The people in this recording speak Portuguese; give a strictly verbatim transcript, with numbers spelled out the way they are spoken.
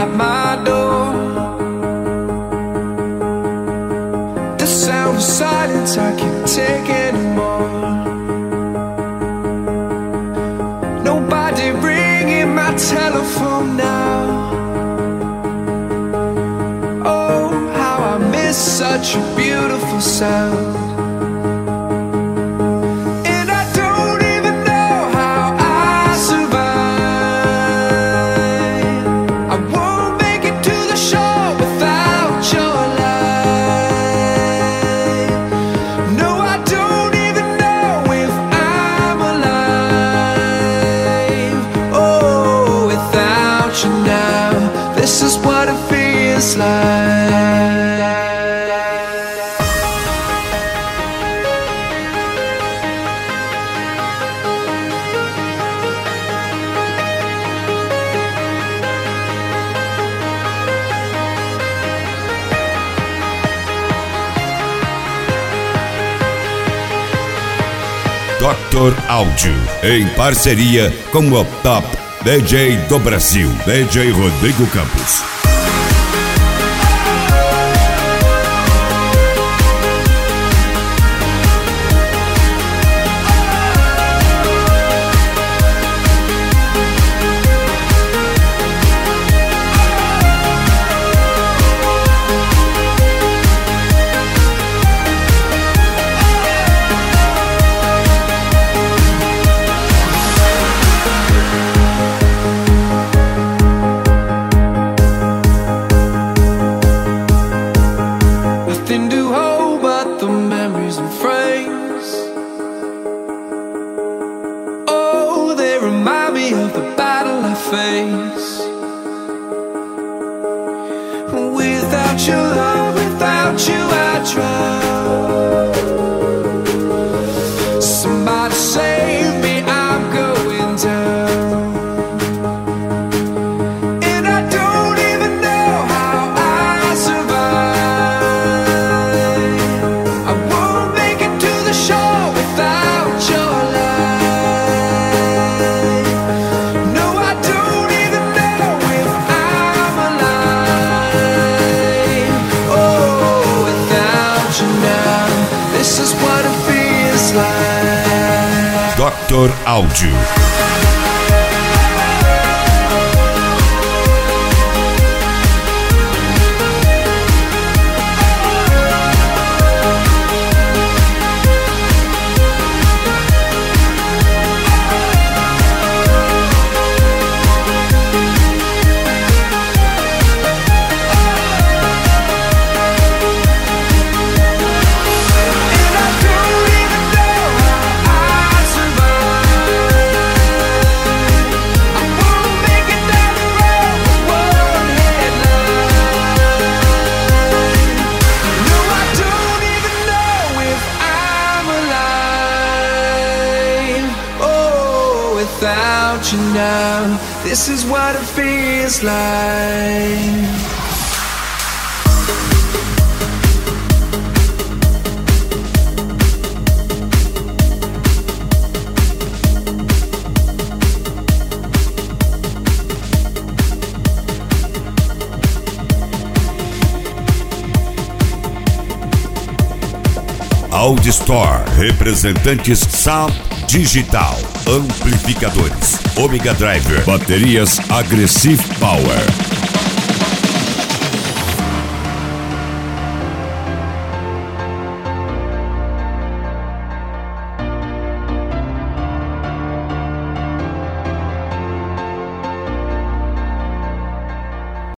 at my door. The sound of silence, I can't take anymore. Nobody ringing my telephone now. Oh, how I miss such a beautiful sound. Doctor Áudio, em parceria com o Top D J do Brasil, D J Rodrigo Campos. Doctor Áudio. Without you now, this is what it feels like. AudioStore, representantes Sound Digital, amplificadores, Omega Driver, baterias Aggressive Power.